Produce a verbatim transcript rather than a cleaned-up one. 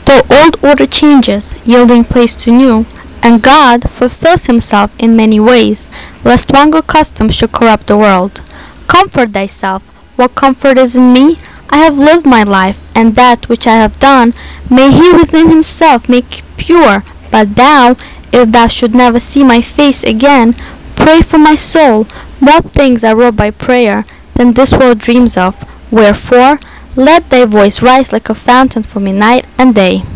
The old order changes, yielding place to new, and God fulfills himself in many ways, lest one good custom should corrupt the world. Comfort thyself. What comfort is in me? I have lived my life, and that which I have done may he within himself make pure. But thou, if thou should never see my face again, pray for my soul. More things are wrought by prayer than this world dreams of. Wherefore, let thy voice rise like a fountain for me night and day.